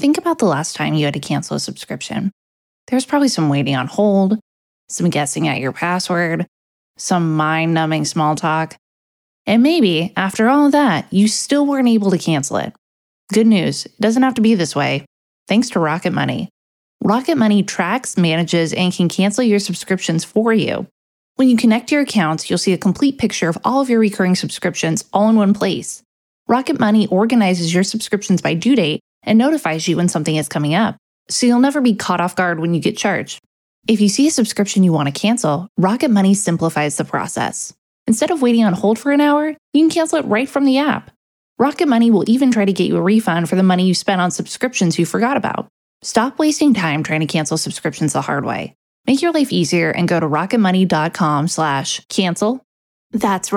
think about the last time you had to cancel a subscription. There's probably some waiting on hold, some guessing at your password, some mind-numbing small talk. And maybe, after all of that, you still weren't able to cancel it. Good news, it doesn't have to be this way. Thanks to Rocket Money. Rocket Money tracks, manages, and can cancel your subscriptions for you. When you connect your accounts, you'll see a complete picture of all of your recurring subscriptions all in one place. Rocket Money organizes your subscriptions by due date and notifies you when something is coming up, so you'll never be caught off guard when you get charged. If you see a subscription you want to cancel, Rocket Money simplifies the process. Instead of waiting on hold for an hour, you can cancel it right from the app. Rocket Money will even try to get you a refund for the money you spent on subscriptions you forgot about. Stop wasting time trying to cancel subscriptions the hard way. Make your life easier and go to rocketmoney.com/cancel. That's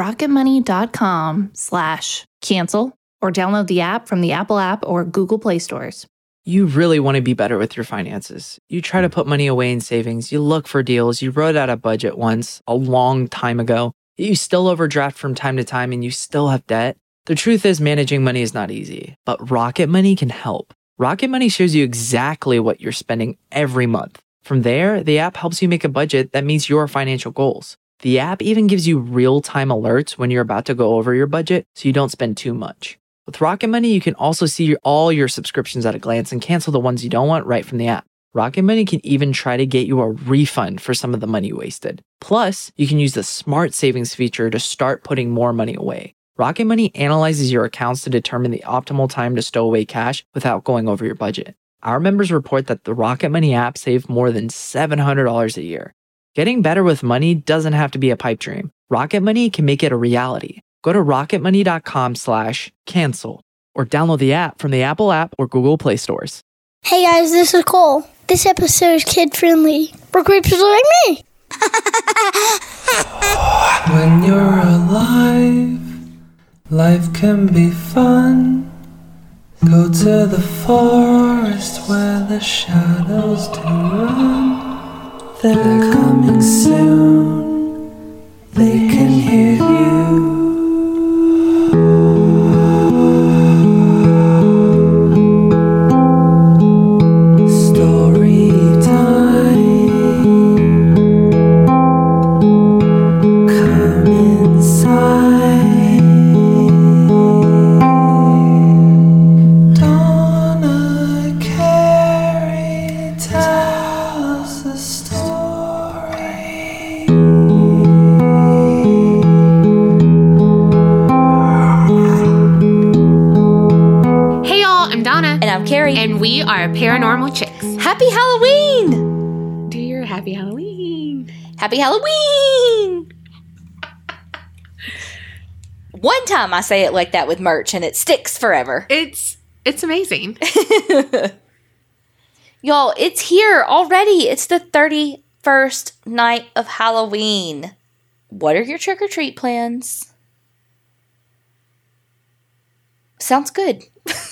rocketmoney.com/cancel, or download the app from the Apple App or Google Play stores. You really want to be better with your finances. You try to put money away in savings. You look for deals. You wrote out a budget once a long time ago. You still overdraft from time to time and you still have debt. The truth is managing money is not easy, but Rocket Money can help. Rocket Money shows you exactly what you're spending every month. From there, the app helps you make a budget that meets your financial goals. The app even gives you real-time alerts when you're about to go over your budget so you don't spend too much. With Rocket Money, you can also see all your subscriptions at a glance and cancel the ones you don't want right from the app. Rocket Money can even try to get you a refund for some of the money you wasted. Plus, you can use the Smart Savings feature to start putting more money away. Rocket Money analyzes your accounts to determine the optimal time to stow away cash without going over your budget. Our members report that the Rocket Money app saved more than $700 a year. Getting better with money doesn't have to be a pipe dream. Rocket Money can make it a reality. Go to rocketmoney.com/cancel or download the app from the Apple App or Google Play stores. Hey guys, this is Cole. This episode is kid-friendly for creepers like me. When you're alive, life can be fun. Go to the forest where the shadows do run. They're coming soon. They can hear you. Story time. Come inside. Donna Carey tells a story. Hey y'all, I'm Donna. And I'm Carrie. And we are Paranormal Chicks. Happy Halloween! Dear, happy Halloween. Happy Halloween! One time I say it like that with merch and it sticks forever. It's amazing. Y'all, it's here already. It's the 31st night of Halloween. What are your trick-or-treat plans? Sounds good.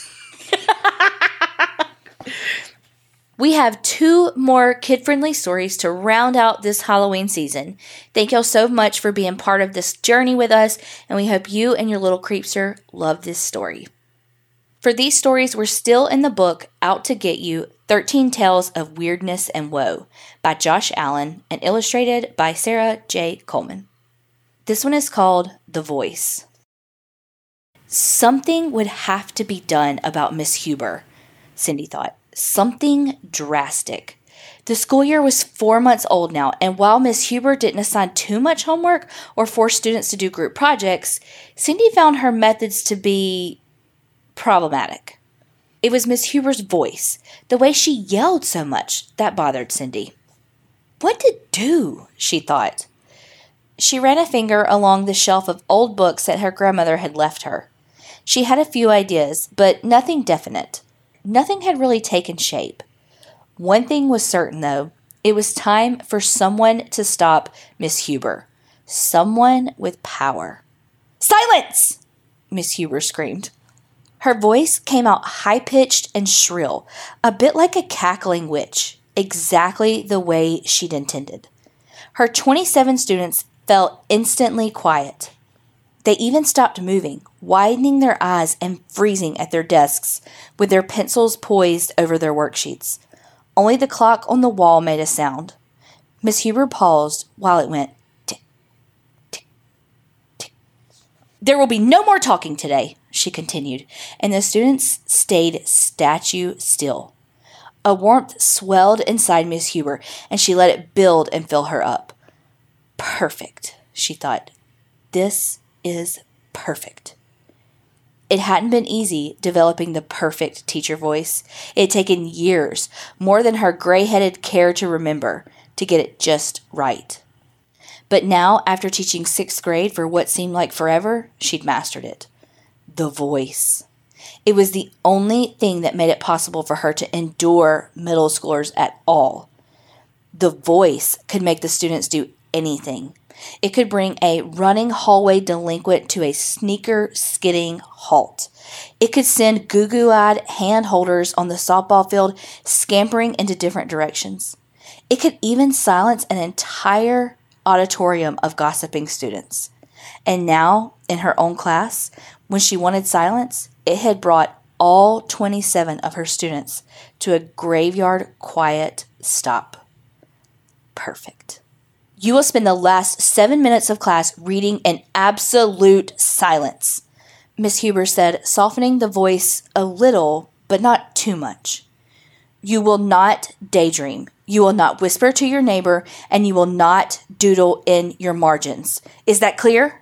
We have 2 more kid-friendly stories to round out this Halloween season. Thank y'all so much for being part of this journey with us, and we hope you and your little creepster love this story. For these stories, we're still in the book Out to Get You, 13 Tales of Weirdness and Woe by Josh Allen and illustrated by Sarah J. Coleman. This one is called The Voice. Something would have to be done about Miss Huber, Cindy thought. Something drastic. The school year was 4 months old now, and while Miss Huber didn't assign too much homework or force students to do group projects, Cindy found her methods to be problematic. It was Miss Huber's voice, the way she yelled so much, that bothered Cindy. What to do, she thought. She ran a finger along the shelf of old books that her grandmother had left her. She had a few ideas, but nothing definite. Nothing had really taken shape. One thing was certain, though. It was time for someone to stop Miss Huber. Someone with power. "Silence!" Miss Huber screamed. Her voice came out high-pitched and shrill, a bit like a cackling witch, exactly the way she'd intended. Her 27 students fell instantly quiet. They even stopped moving, widening their eyes and freezing at their desks with their pencils poised over their worksheets. Only the clock on the wall made a sound. Miss Huber paused while it went tick, tick, tick. "There will be no more talking today," she continued, and the students stayed statue still. A warmth swelled inside Miss Huber, and she let it build and fill her up. "Perfect," she thought. "This is perfect." It hadn't been easy developing the perfect teacher voice. It had taken years, more than her gray-headed care to remember, to get it just right. But now, after teaching 6th grade for what seemed like forever, she'd mastered it. The voice. It was the only thing that made it possible for her to endure middle schoolers at all. The voice could make the students do anything. It could bring a running hallway delinquent to a sneaker skidding halt. It could send goo-goo-eyed hand holders on the softball field scampering into different directions. It could even silence an entire auditorium of gossiping students. And now, in her own class, when she wanted silence, it had brought all 27 of her students to a graveyard quiet stop. Perfect. "You will spend the last 7 minutes of class reading in absolute silence," Miss Huber said, softening the voice a little, but not too much. "You will not daydream. You will not whisper to your neighbor, and you will not doodle in your margins. Is that clear?"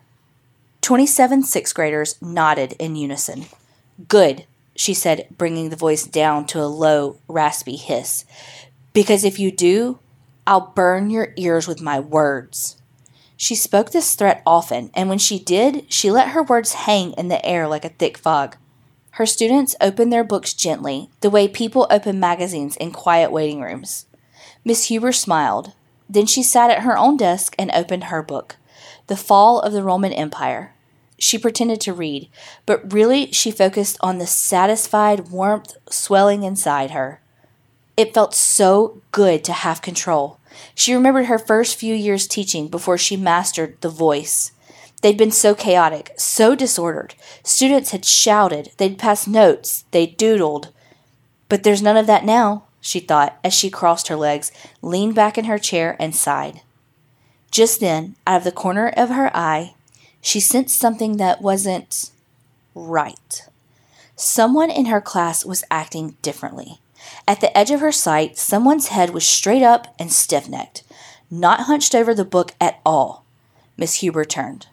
27 6th graders nodded in unison. "Good," she said, bringing the voice down to a low, raspy hiss. "Because if you do, I'll burn your ears with my words." She spoke this threat often, and when she did, she let her words hang in the air like a thick fog. Her students opened their books gently, the way people open magazines in quiet waiting rooms. Miss Huber smiled. Then she sat at her own desk and opened her book, The Fall of the Roman Empire. She pretended to read, but really she focused on the satisfied warmth swelling inside her. It felt so good to have control. She remembered her first few years teaching before she mastered the voice. They'd been so chaotic, so disordered. Students had shouted, they'd passed notes, they'd doodled. But there's none of that now, she thought as she crossed her legs, leaned back in her chair, and sighed. Just then, out of the corner of her eye, she sensed something that wasn't right. Someone in her class was acting differently. At the edge of her sight, someone's head was straight up and stiff-necked, not hunched over the book at all. Miss Huber turned.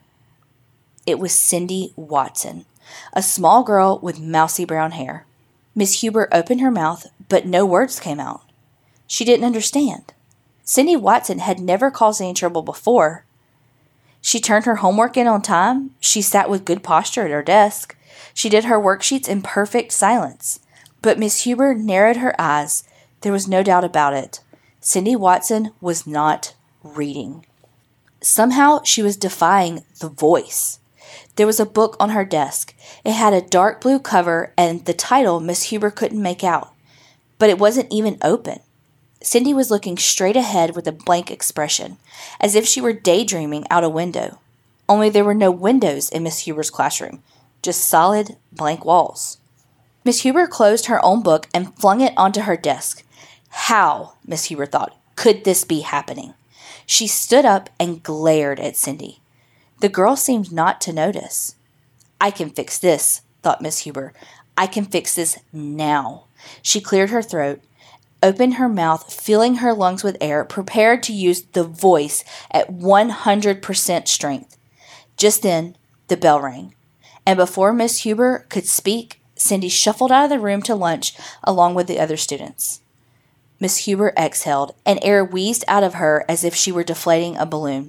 It was Cindy Watson, a small girl with mousy brown hair. Miss Huber opened her mouth, but no words came out. She didn't understand. Cindy Watson had never caused any trouble before. She turned her homework in on time. She sat with good posture at her desk. She did her worksheets in perfect silence. But Miss Huber narrowed her eyes. There was no doubt about it. Cindy Watson was not reading. Somehow she was defying the voice. There was a book on her desk. It had a dark blue cover and the title Miss Huber couldn't make out. But it wasn't even open. Cindy was looking straight ahead with a blank expression, as if she were daydreaming out a window. Only there were no windows in Miss Huber's classroom, just solid blank walls. Miss Huber closed her own book and flung it onto her desk. How, Miss Huber thought, could this be happening? She stood up and glared at Cindy. The girl seemed not to notice. I can fix this, thought Miss Huber. I can fix this now. She cleared her throat, opened her mouth, filling her lungs with air, prepared to use the voice at 100% strength. Just then, the bell rang, and before Miss Huber could speak, Cindy shuffled out of the room to lunch along with the other students. Miss Huber exhaled, and air wheezed out of her as if she were deflating a balloon.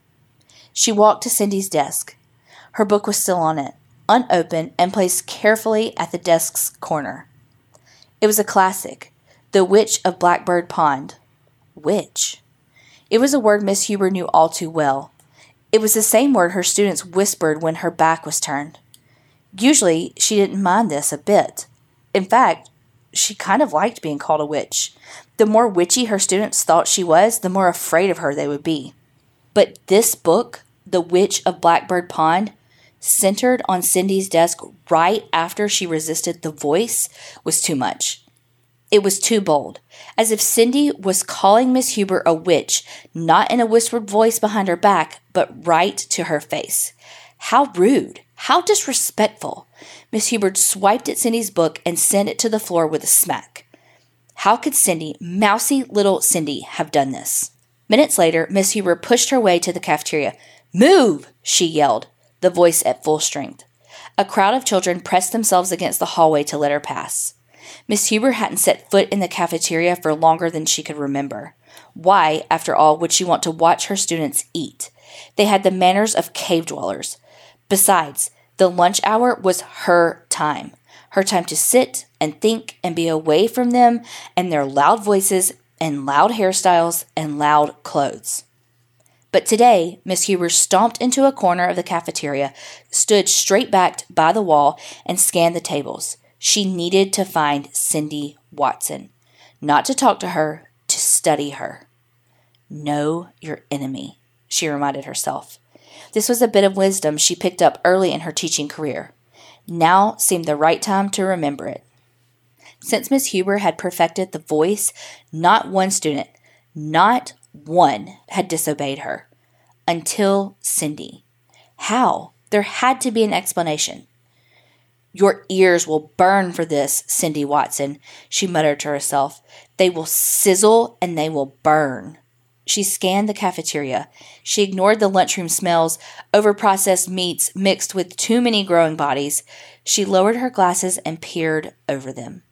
She walked to Cindy's desk. Her book was still on it, unopened and placed carefully at the desk's corner. It was a classic, The Witch of Blackbird Pond. Witch. It was a word Miss Huber knew all too well. It was the same word her students whispered when her back was turned. Usually, she didn't mind this a bit. In fact, she kind of liked being called a witch. The more witchy her students thought she was, the more afraid of her they would be. But this book, The Witch of Blackbird Pond, centered on Cindy's desk right after she resisted the voice was too much. It was too bold, as if Cindy was calling Miss Huber a witch, not in a whispered voice behind her back, but right to her face. How rude! How disrespectful! Miss Huber swiped at Cindy's book and sent it to the floor with a smack. How could Cindy, mousy little Cindy, have done this? Minutes later, Miss Huber pushed her way to the cafeteria. "Move!" she yelled, the voice at full strength. A crowd of children pressed themselves against the hallway to let her pass. Miss Huber hadn't set foot in the cafeteria for longer than she could remember. Why, after all, would she want to watch her students eat? They had the manners of cave dwellers. Besides, the lunch hour was her time to sit and think and be away from them and their loud voices and loud hairstyles and loud clothes. But today, Miss Huber stomped into a corner of the cafeteria, stood straight-backed by the wall, and scanned the tables. She needed to find Cindy Watson. Not to talk to her, to study her. Know your enemy, she reminded herself. This was a bit of wisdom she picked up early in her teaching career. Now seemed the right time to remember it. Since Miss Huber had perfected the voice, not one student, not one, had disobeyed her. Until Cindy. How? There had to be an explanation. "Your ears will burn for this, Cindy Watson," she muttered to herself. "They will sizzle and they will burn." She scanned the cafeteria. She ignored the lunchroom smells, overprocessed meats mixed with too many growing bodies. She lowered her glasses and peered over them.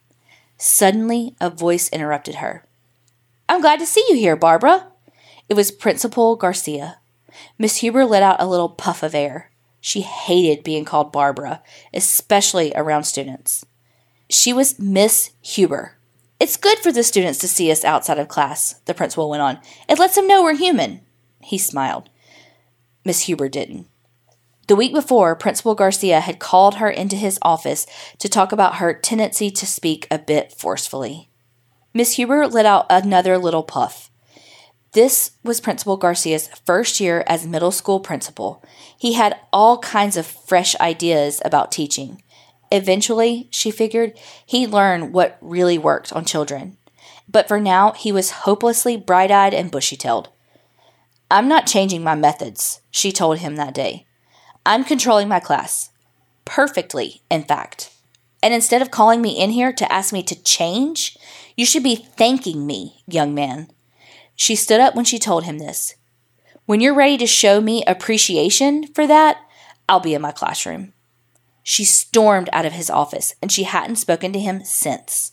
Suddenly, a voice interrupted her. "I'm glad to see you here, Barbara." It was Principal Garcia. Miss Huber let out a little puff of air. She hated being called Barbara, especially around students. She was Miss Huber. "It's good for the students to see us outside of class," the principal went on. "It lets them know we're human." He smiled. Miss Huber didn't. The week before, Principal Garcia had called her into his office to talk about her tendency to speak a bit forcefully. Miss Huber let out another little puff. This was Principal Garcia's first year as middle school principal. He had all kinds of fresh ideas about teaching. Eventually, she figured, he'd learn what really worked on children. But for now, he was hopelessly bright-eyed and bushy-tailed. "I'm not changing my methods," she told him that day. "I'm controlling my class. Perfectly, in fact. And instead of calling me in here to ask me to change, you should be thanking me, young man." She stood up when she told him this. "When you're ready to show me appreciation for that, I'll be in my classroom." She stormed out of his office, and she hadn't spoken to him since.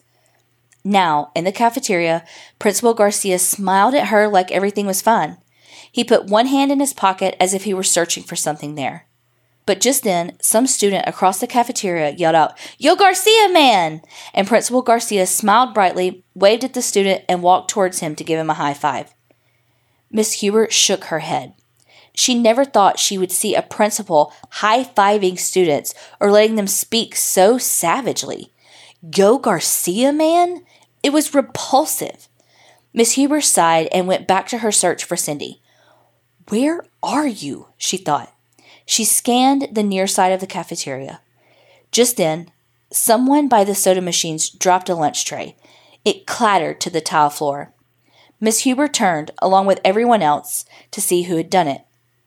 Now, in the cafeteria, Principal Garcia smiled at her like everything was fine. He put one hand in his pocket as if he were searching for something there. But just then, some student across the cafeteria yelled out, "Yo Garcia, man!" And Principal Garcia smiled brightly, waved at the student, and walked towards him to give him a high five. Miss Huber shook her head. She never thought she would see a principal high-fiving students or letting them speak so savagely. Yo Garcia, man? It was repulsive. Miss Huber sighed and went back to her search for Cindy. "Where are you?" she thought. She scanned the near side of the cafeteria. Just then, someone by the soda machines dropped a lunch tray. It clattered to the tile floor. Miss Huber turned, along with everyone else, to see who had done it.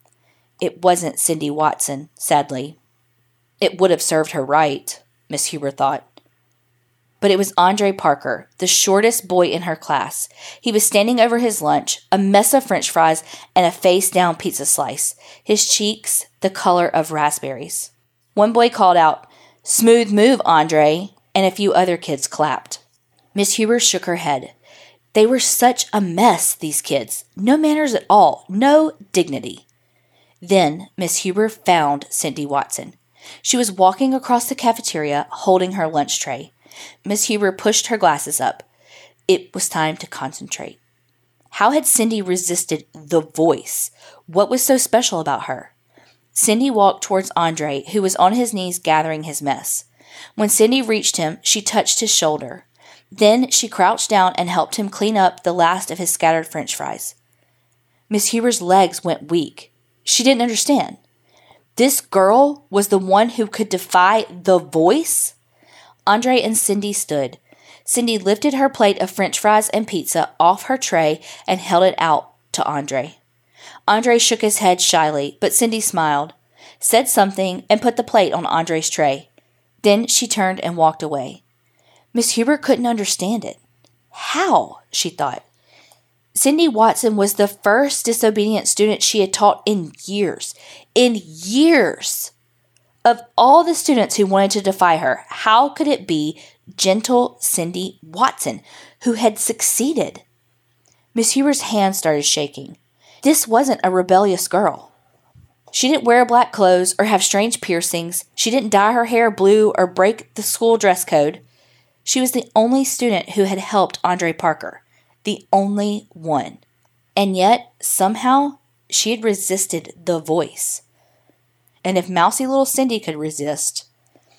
It wasn't Cindy Watson, sadly. It would have served her right, Miss Huber thought. But it was Andre Parker, the shortest boy in her class. He was standing over his lunch, a mess of French fries and a face-down pizza slice, his cheeks the color of raspberries. One boy called out, "Smooth move, Andre," and a few other kids clapped. Miss Huber shook her head. They were such a mess, these kids. No manners at all, no dignity. Then Miss Huber found Cindy Watson. She was walking across the cafeteria, holding her lunch tray. Miss Huber pushed her glasses up. It was time to concentrate. How had Cindy resisted the voice? What was so special about her? Cindy walked towards Andre, who was on his knees gathering his mess. When Cindy reached him, she touched his shoulder. Then she crouched down and helped him clean up the last of his scattered French fries. Miss Huber's legs went weak. She didn't understand. This girl was the one who could defy the voice? Andre and Cindy stood. Cindy lifted her plate of French fries and pizza off her tray and held it out to Andre. Andre shook his head shyly, but Cindy smiled, said something, and put the plate on Andre's tray. Then she turned and walked away. Miss Huber couldn't understand it. How? She thought. Cindy Watson was the first disobedient student she had taught in years. In years! Of all the students who wanted to defy her, how could it be gentle Cindy Watson who had succeeded? Miss Huber's hand started shaking. This wasn't a rebellious girl. She didn't wear black clothes or have strange piercings. She didn't dye her hair blue or break the school dress code. She was the only student who had helped Andre Parker. The only one. And yet, somehow, she had resisted the voice. And if mousy little Cindy could resist...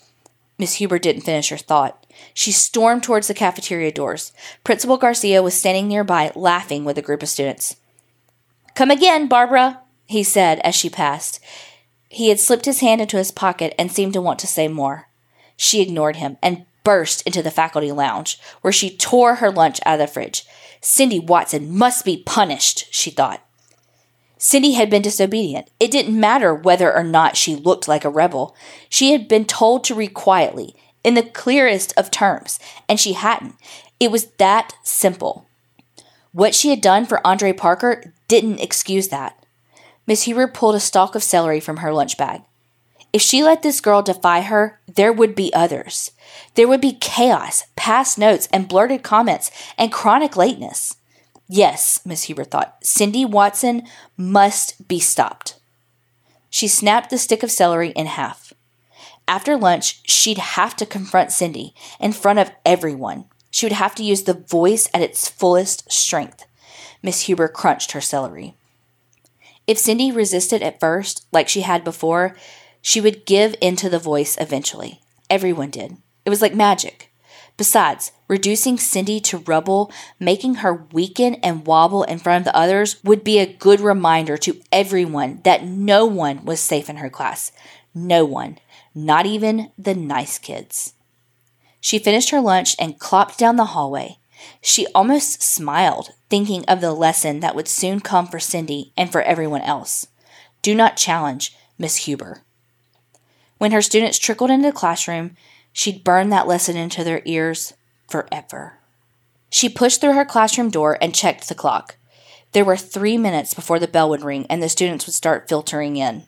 Miss Huber didn't finish her thought. She stormed towards the cafeteria doors. Principal Garcia was standing nearby, laughing with a group of students. "Come again, Barbara," he said as she passed. He had slipped his hand into his pocket and seemed to want to say more. She ignored him and burst into the faculty lounge, where she tore her lunch out of the fridge. Cindy Watson must be punished, she thought. Cindy had been disobedient. It didn't matter whether or not she looked like a rebel. She had been told to read quietly, in the clearest of terms, and she hadn't. It was that simple. What she had done for Andre Parker didn't excuse that. Miss Huber pulled a stalk of celery from her lunch bag. If she let this girl defy her, there would be others. There would be chaos, past notes, and blurted comments, and chronic lateness. Yes, Miss Huber thought, Cindy Watson must be stopped. She snapped the stick of celery in half. After lunch, she'd have to confront Cindy in front of everyone. She would have to use the voice at its fullest strength. Miss Huber crunched her celery. If Cindy resisted at first, like she had before, she would give in to the voice eventually. Everyone did. It was like magic. Besides, reducing Cindy to rubble, making her weaken and wobble in front of the others, would be a good reminder to everyone that no one was safe in her class. No one. Not even the nice kids. She finished her lunch and clopped down the hallway. She almost smiled, thinking of the lesson that would soon come for Cindy and for everyone else. Do not challenge Miss Huber. When her students trickled into the classroom, she'd burn that lesson into their ears forever. She pushed through her classroom door and checked the clock. There were 3 minutes before the bell would ring and the students would start filtering in.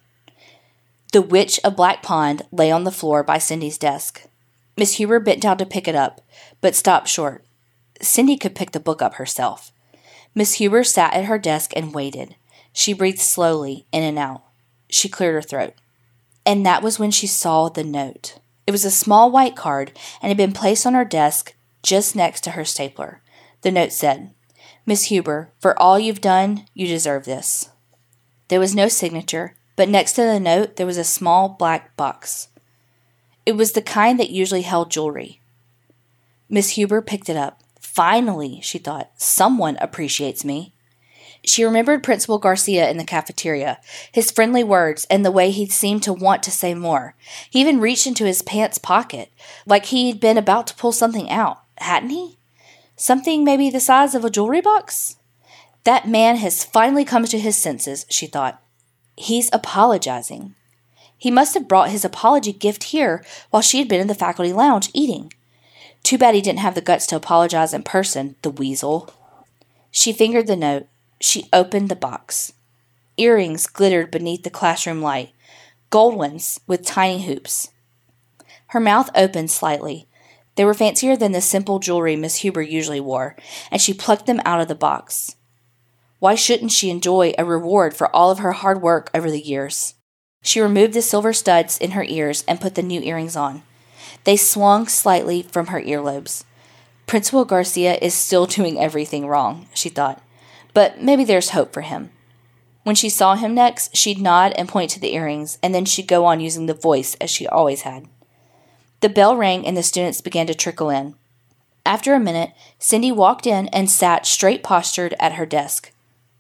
The Witch of Black Pond lay on the floor by Cindy's desk. Miss Huber bent down to pick it up, but stopped short. Cindy could pick the book up herself. Miss Huber sat at her desk and waited. She breathed slowly, in and out. She cleared her throat. And that was when she saw the note. It was a small white card and had been placed on her desk just next to her stapler. The note said, "Miss Huber, for all you've done, you deserve this." There was no signature, but next to the note there was a small black box. It was the kind that usually held jewelry. Miss Huber picked it up. Finally, she thought, someone appreciates me. She remembered Principal Garcia in the cafeteria, his friendly words, and the way he seemed to want to say more. He even reached into his pants pocket, like he'd been about to pull something out, hadn't he? Something maybe the size of a jewelry box? That man has finally come to his senses, she thought. He's apologizing. He must have brought his apology gift here while she had been in the faculty lounge eating. Too bad he didn't have the guts to apologize in person, the weasel. She fingered the note. She opened the box. Earrings glittered beneath the classroom light, gold ones with tiny hoops. Her mouth opened slightly. They were fancier than the simple jewelry Miss Huber usually wore, and she plucked them out of the box. Why shouldn't she enjoy a reward for all of her hard work over the years? She removed the silver studs in her ears and put the new earrings on. They swung slightly from her earlobes. Principal Garcia is still doing everything wrong, she thought. But maybe there's hope for him. When she saw him next, she'd nod and point to the earrings, and then she'd go on using the voice as she always had. The bell rang and the students began to trickle in. After a minute, Cindy walked in and sat straight-postured at her desk.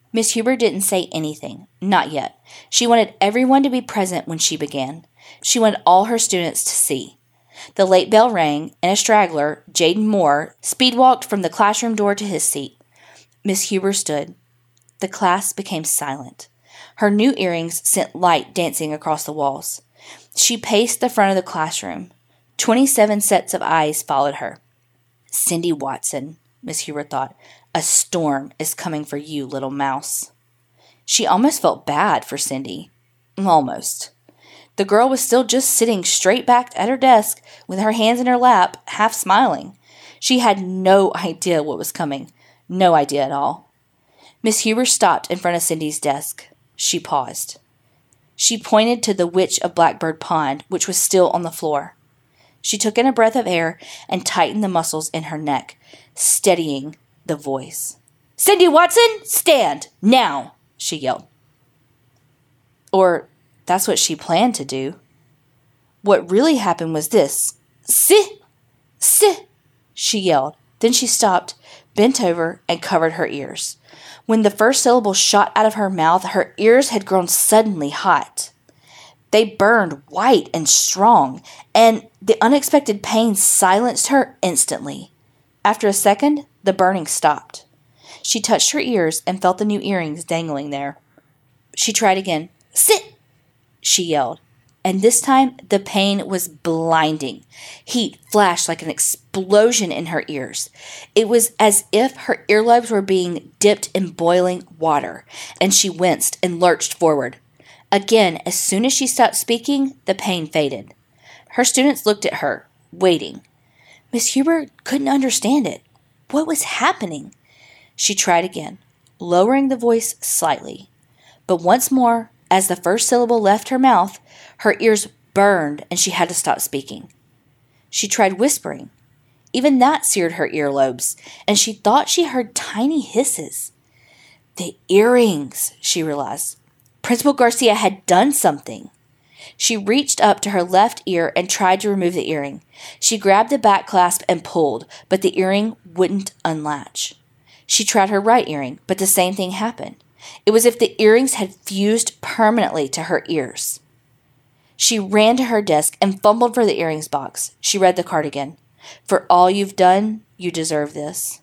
Miss Huber didn't say anything, not yet. She wanted everyone to be present when she began. She wanted all her students to see. The late bell rang, and a straggler, Jaden Moore, speed-walked from the classroom door to his seat. Miss Huber stood. The class became silent. Her new earrings sent light dancing across the walls. She paced the front of the classroom. 27 sets of eyes followed her. Cindy Watson, Miss Huber thought, a storm is coming for you, little mouse. She almost felt bad for Cindy. Almost. The girl was still just sitting straight back at her desk with her hands in her lap, half smiling. She had no idea what was coming. No idea at all. Miss Huber stopped in front of Cindy's desk. She paused. She pointed to the Witch of Blackbird Pond, which was still on the floor. She took in a breath of air and tightened the muscles in her neck, steadying the voice. "Cindy Watson, stand! Now!" she yelled. Or that's what she planned to do. What really happened was this. "Sit! Sit!" she yelled. Then she stopped, bent over, and covered her ears. When the first syllable shot out of her mouth, her ears had grown suddenly hot. They burned white and strong, and the unexpected pain silenced her instantly. After a second, the burning stopped. She touched her ears and felt the new earrings dangling there. She tried again. "Sit!" she yelled. And this time, the pain was blinding. Heat flashed like an explosion in her ears. It was as if her earlobes were being dipped in boiling water, and she winced and lurched forward. Again, as soon as she stopped speaking, the pain faded. Her students looked at her, waiting. Miss Huber couldn't understand it. What was happening? She tried again, lowering the voice slightly. But once more, as the first syllable left her mouth, her ears burned and she had to stop speaking. She tried whispering. Even that seared her earlobes, and she thought she heard tiny hisses. The earrings, she realized. Principal Garcia had done something. She reached up to her left ear and tried to remove the earring. She grabbed the back clasp and pulled, but the earring wouldn't unlatch. She tried her right earring, but the same thing happened. It was as if the earrings had fused permanently to her ears. She ran to her desk and fumbled for the earrings box. She read the card again. "For all you've done, you deserve this."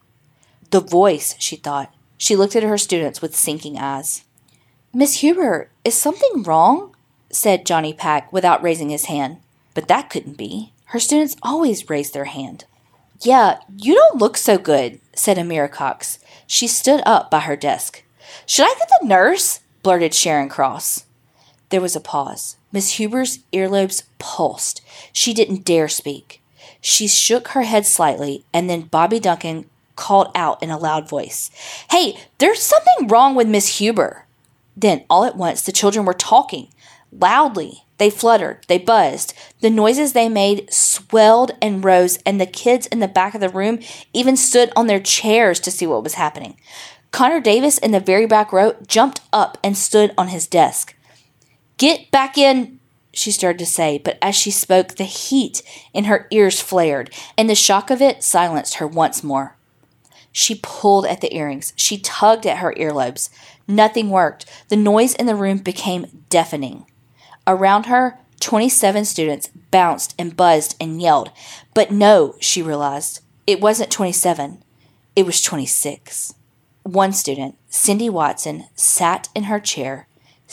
The voice, she thought. She looked at her students with sinking eyes. "Miss Huber, is something wrong?" said Johnny Pack without raising his hand. But that couldn't be. Her students always raised their hand. "Yeah, you don't look so good," said Amira Cox. She stood up by her desk. "Should I get the nurse?" blurted Sharon Cross. There was a pause. Miss Huber's earlobes pulsed. She didn't dare speak. She shook her head slightly, and then Bobby Duncan called out in a loud voice, "Hey, there's something wrong with Miss Huber." Then, all at once, the children were talking. Loudly. They fluttered. They buzzed. The noises they made swelled and rose, and the kids in the back of the room even stood on their chairs to see what was happening. Connor Davis in the very back row jumped up and stood on his desk. "Get back in," she started to say, but as she spoke, the heat in her ears flared, and the shock of it silenced her once more. She pulled at the earrings. She tugged at her earlobes. Nothing worked. The noise in the room became deafening. Around her, 27 students bounced and buzzed and yelled. But no, she realized, it wasn't 27. It was 26. One student, Cindy Watson, sat in her chair,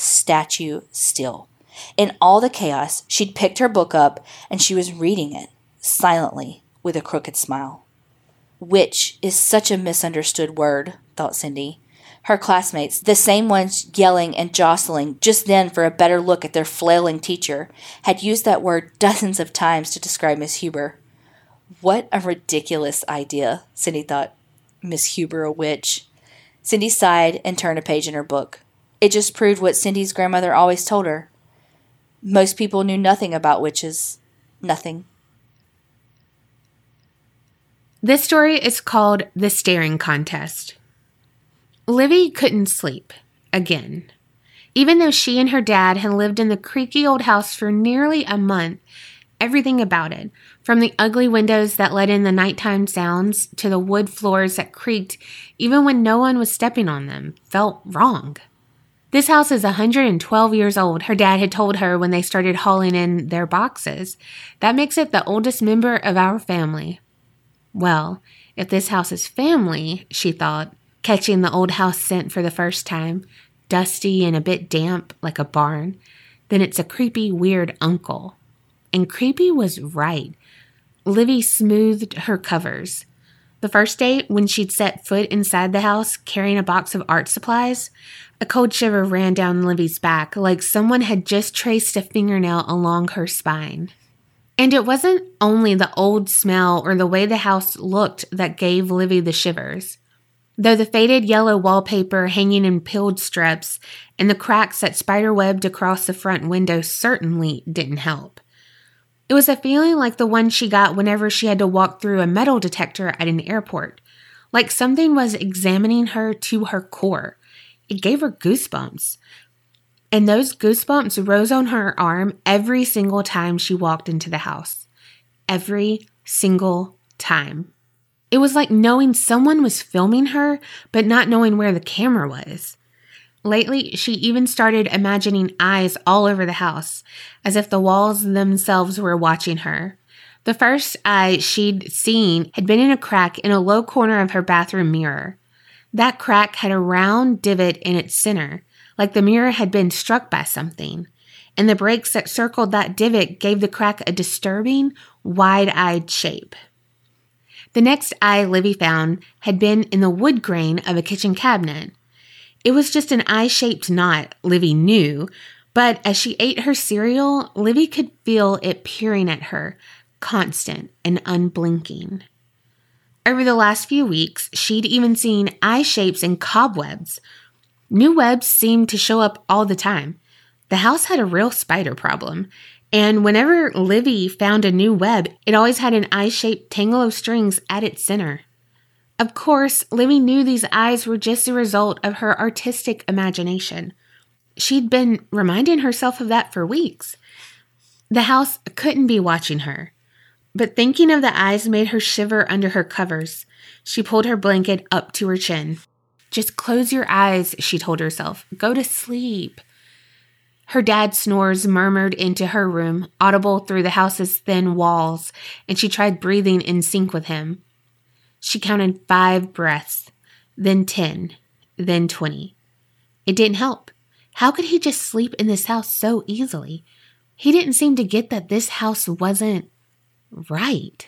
statue still. In all the chaos, she'd picked her book up and she was reading it, silently, with a crooked smile. Which is such a misunderstood word, thought Cindy. Her classmates, the same ones yelling and jostling just then for a better look at their flailing teacher, had used that word dozens of times to describe Miss Huber. What a ridiculous idea, Cindy thought. Miss Huber a witch. Cindy sighed and turned a page in her book. It just proved what Cindy's grandmother always told her. Most people knew nothing about witches. Nothing. This story is called The Staring Contest. Livy couldn't sleep, again. Even though she and her dad had lived in the creaky old house for nearly a month, everything about it, from the ugly windows that let in the nighttime sounds to the wood floors that creaked even when no one was stepping on them, felt wrong. This house is 112 years old, her dad had told her when they started hauling in their boxes. That makes it the oldest member of our family. Well, if this house is family, she thought, catching the old house scent for the first time, dusty and a bit damp like a barn, then it's a creepy, weird uncle. And creepy was right. Livy smoothed her covers. The first day, when she'd set foot inside the house carrying a box of art supplies, a cold shiver ran down Livy's back like someone had just traced a fingernail along her spine. And it wasn't only the old smell or the way the house looked that gave Livy the shivers. Though the faded yellow wallpaper hanging in peeled strips and the cracks that spiderwebbed across the front window certainly didn't help. It was a feeling like the one she got whenever she had to walk through a metal detector at an airport, like something was examining her to her core. It gave her goosebumps. And those goosebumps rose on her arm every single time she walked into the house. Every single time. It was like knowing someone was filming her, but not knowing where the camera was. Lately, she even started imagining eyes all over the house, as if the walls themselves were watching her. The first eye she'd seen had been in a crack in a low corner of her bathroom mirror. That crack had a round divot in its center, like the mirror had been struck by something, and the breaks that circled that divot gave the crack a disturbing, wide-eyed shape. The next eye Livy found had been in the wood grain of a kitchen cabinet. It was just an eye-shaped knot, Livy knew, but as she ate her cereal, Livy could feel it peering at her, constant and unblinking. Over the last few weeks, she'd even seen eye shapes in cobwebs. New webs seemed to show up all the time. The house had a real spider problem, and whenever Livy found a new web, it always had an eye-shaped tangle of strings at its center. Of course, Livy knew these eyes were just a result of her artistic imagination. She'd been reminding herself of that for weeks. The house couldn't be watching her. But thinking of the eyes made her shiver under her covers. She pulled her blanket up to her chin. Just close your eyes, she told herself. Go to sleep. Her dad's snores murmured into her room, audible through the house's thin walls, and she tried breathing in sync with him. She counted 5 breaths, then 10, then 20. It didn't help. How could he just sleep in this house so easily? He didn't seem to get that this house wasn't right.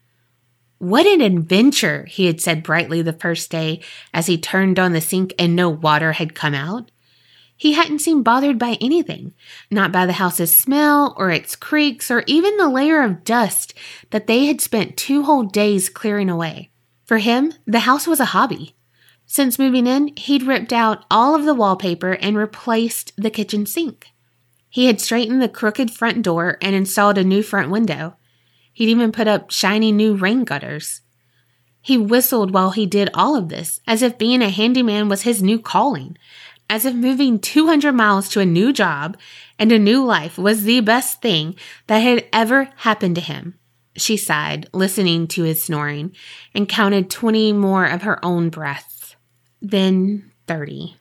What an adventure, he had said brightly the first day as he turned on the sink and no water had come out. He hadn't seemed bothered by anything, not by the house's smell or its creaks or even the layer of dust that they had spent 2 whole days clearing away. For him, the house was a hobby. Since moving in, he'd ripped out all of the wallpaper and replaced the kitchen sink. He had straightened the crooked front door and installed a new front window. He'd even put up shiny new rain gutters. He whistled while he did all of this, as if being a handyman was his new calling, as if moving 200 miles to a new job and a new life was the best thing that had ever happened to him. She sighed, listening to his snoring, and counted 20 more of her own breaths. Then 30.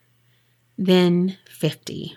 Then 50.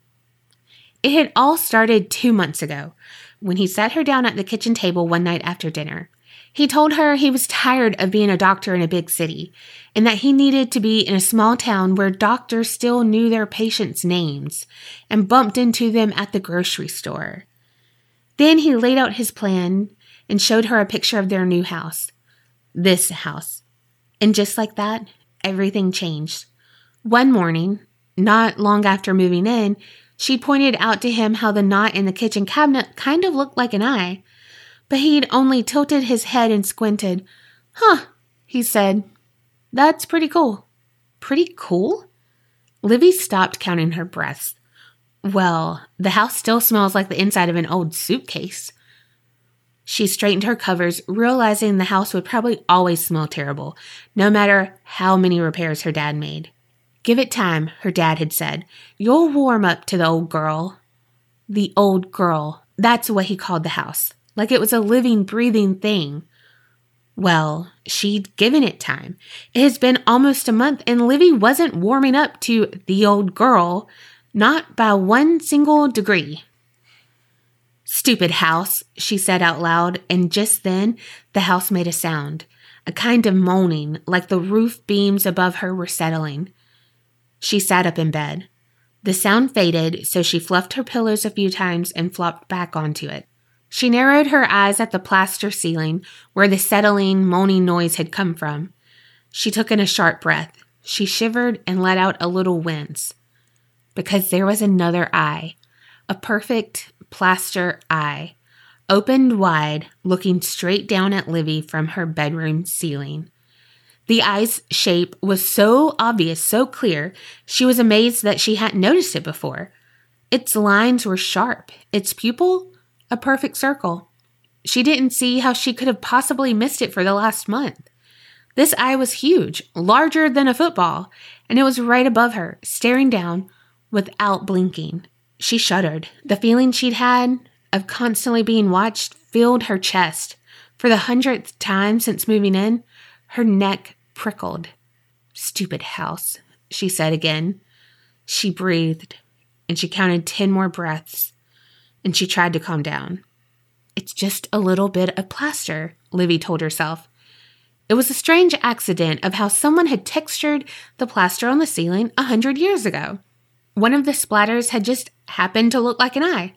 It had all started 2 months ago, when he sat her down at the kitchen table one night after dinner. He told her he was tired of being a doctor in a big city, and that he needed to be in a small town where doctors still knew their patients' names and bumped into them at the grocery store. Then he laid out his plan and showed her a picture of their new house. This house. And just like that, everything changed. One morning, not long after moving in, she pointed out to him how the knot in the kitchen cabinet kind of looked like an eye. But he'd only tilted his head and squinted. Huh, he said. That's pretty cool. Pretty cool? Livy stopped counting her breaths. Well, the house still smells like the inside of an old suitcase. She straightened her covers, realizing the house would probably always smell terrible, no matter how many repairs her dad made. Give it time, her dad had said. You'll warm up to the old girl. The old girl. That's what he called the house. like it was a living, breathing thing. Well, she'd given it time. It has been almost a month, and Livy wasn't warming up to the old girl, not by 1 single degree. "Stupid house," she said out loud, and just then the house made a sound, a kind of moaning, like the roof beams above her were settling. She sat up in bed. The sound faded, so she fluffed her pillows a few times and flopped back onto it. She narrowed her eyes at the plaster ceiling, where the settling, moaning noise had come from. She took in a sharp breath. She shivered and let out a little wince. Because there was another eye, a perfect plaster eye, opened wide, looking straight down at Livy from her bedroom ceiling. The eye's shape was so obvious, so clear, she was amazed that she hadn't noticed it before. Its lines were sharp, its pupil a perfect circle. She didn't see how she could have possibly missed it for the last month. This eye was huge, larger than a football, and it was right above her, staring down without blinking. She shuddered. The feeling she'd had of constantly being watched filled her chest. For the 100th time since moving in, her neck prickled. "Stupid house," she said again. She breathed, and she counted 10 more breaths, and she tried to calm down. "It's just a little bit of plaster," Livy told herself. It was a strange accident of how someone had textured the plaster on the ceiling 100 years ago. One of the splatters had just happened to look like an eye.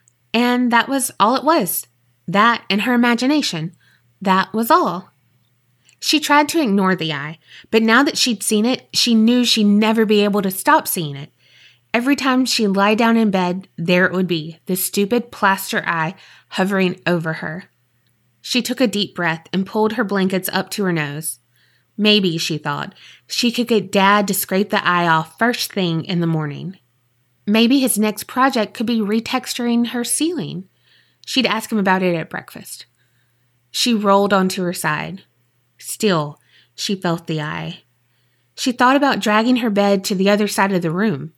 And that was all it was. That and her imagination. That was all. She tried to ignore the eye, but now that she'd seen it, she knew she'd never be able to stop seeing it. Every time she'd lie down in bed, there it would be, the stupid plaster eye hovering over her. She took a deep breath and pulled her blankets up to her nose. Maybe, she thought, she could get Dad to scrape the eye off first thing in the morning. Maybe his next project could be retexturing her ceiling. She'd ask him about it at breakfast. She rolled onto her side. Still, she felt the eye. She thought about dragging her bed to the other side of the room.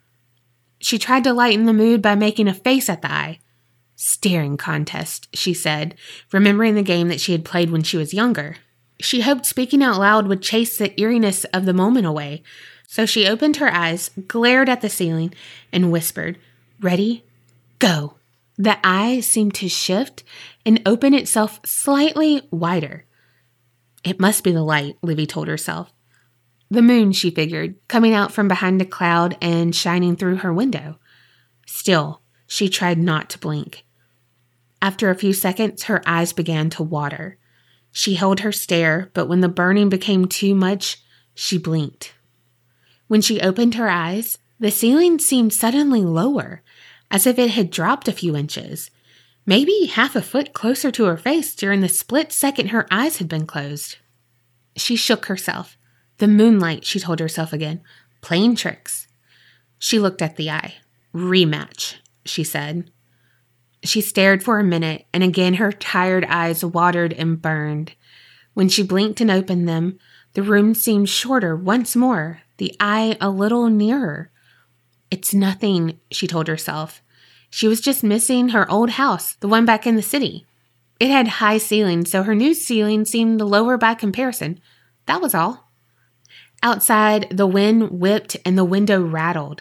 She tried to lighten the mood by making a face at the eye. "Staring contest," she said, remembering the game that she had played when she was younger. She hoped speaking out loud would chase the eeriness of the moment away, so she opened her eyes, glared at the ceiling, and whispered, "Ready? Go." The eye seemed to shift and open itself slightly wider. It must be the light, Livy told herself. The moon, she figured, coming out from behind a cloud and shining through her window. Still, she tried not to blink. After a few seconds, her eyes began to water. She held her stare, but when the burning became too much, she blinked. When she opened her eyes, the ceiling seemed suddenly lower, as if it had dropped a few inches, maybe half a foot closer to her face during the split second her eyes had been closed. She shook herself. The moonlight, she told herself again, playing tricks. She looked at the eye. "Rematch," she said. She stared for a minute, and again her tired eyes watered and burned. When she blinked and opened them, the room seemed shorter once more, the eye a little nearer. "It's nothing," she told herself. She was just missing her old house, the one back in the city. It had high ceilings, so her new ceiling seemed lower by comparison. That was all. Outside, the wind whipped and the window rattled.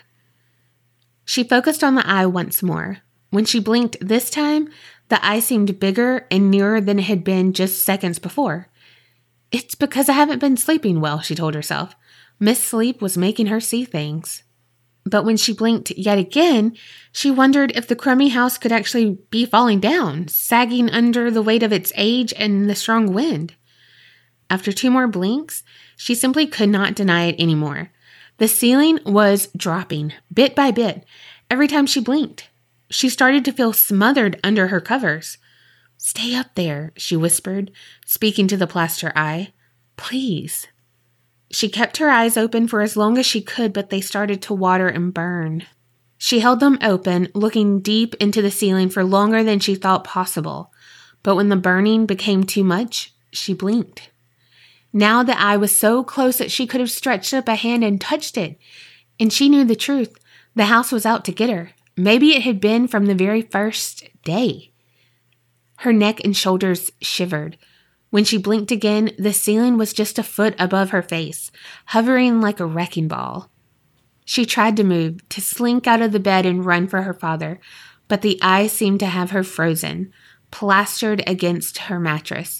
She focused on the eye once more. When she blinked this time, the eye seemed bigger and nearer than it had been just seconds before. "It's because I haven't been sleeping well," she told herself. Miss Sleep was making her see things. But when she blinked yet again, she wondered if the crummy house could actually be falling down, sagging under the weight of its age and the strong wind. After 2 more blinks, she simply could not deny it anymore. The ceiling was dropping, bit by bit, every time she blinked. She started to feel smothered under her covers. "Stay up there," she whispered, speaking to the plaster eye. "Please." She kept her eyes open for as long as she could, but they started to water and burn. She held them open, looking deep into the ceiling for longer than she thought possible. But when the burning became too much, she blinked. Now the eye was so close that she could have stretched up a hand and touched it. And she knew the truth. The house was out to get her. Maybe it had been from the very first day. Her neck and shoulders shivered. When she blinked again, the ceiling was just a foot above her face, hovering like a wrecking ball. She tried to move, to slink out of the bed and run for her father, but the eye seemed to have her frozen, plastered against her mattress.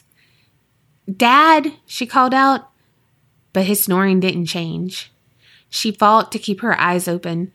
"Dad," she called out, but his snoring didn't change. She fought to keep her eyes open.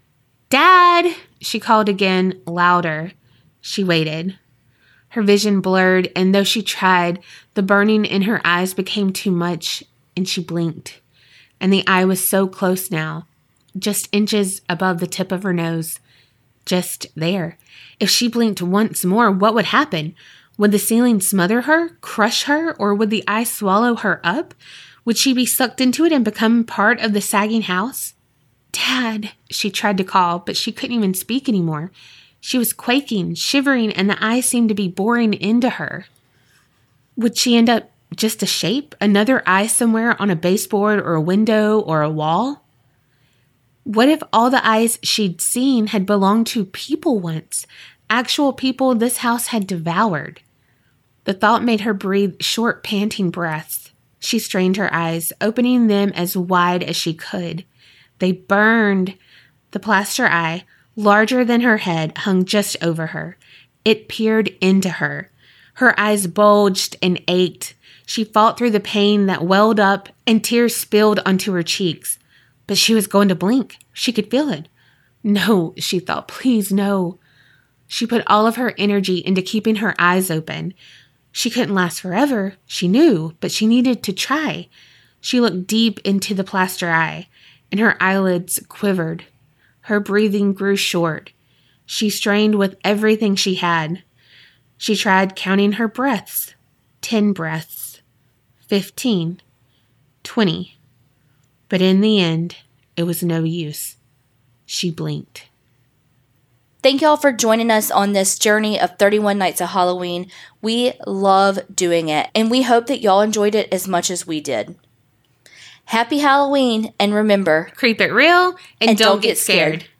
"Dad," she called again, louder. She waited. Her vision blurred, and though she tried, the burning in her eyes became too much, and she blinked. And the eye was so close now, just inches above the tip of her nose. Just there. If she blinked once more, what would happen? Would the ceiling smother her, crush her, or would the eye swallow her up? Would she be sucked into it and become part of the sagging house? "Dad," she tried to call, but she couldn't even speak anymore. She was quaking, shivering, and the eye seemed to be boring into her. Would she end up just a shape, another eye somewhere on a baseboard or a window or a wall? What if all the eyes she'd seen had belonged to people once, actual people this house had devoured? The thought made her breathe short, panting breaths. She strained her eyes, opening them as wide as she could. They burned. The plaster eye, larger than her head, hung just over her. It peered into her. Her eyes bulged and ached. She fought through the pain that welled up, and tears spilled onto her cheeks. But she was going to blink. She could feel it. No, she thought, please no. She put all of her energy into keeping her eyes open. She couldn't last forever, she knew, but she needed to try. She looked deep into the plaster eye, and her eyelids quivered. Her breathing grew short. She strained with everything she had. She tried counting her breaths. 10 breaths. 15. 20. But in the end, it was no use. She blinked. Thank y'all for joining us on this journey of 31 Nights of Halloween. We love doing it, and we hope that y'all enjoyed it as much as we did. Happy Halloween, and remember, Creep it real and don't get scared.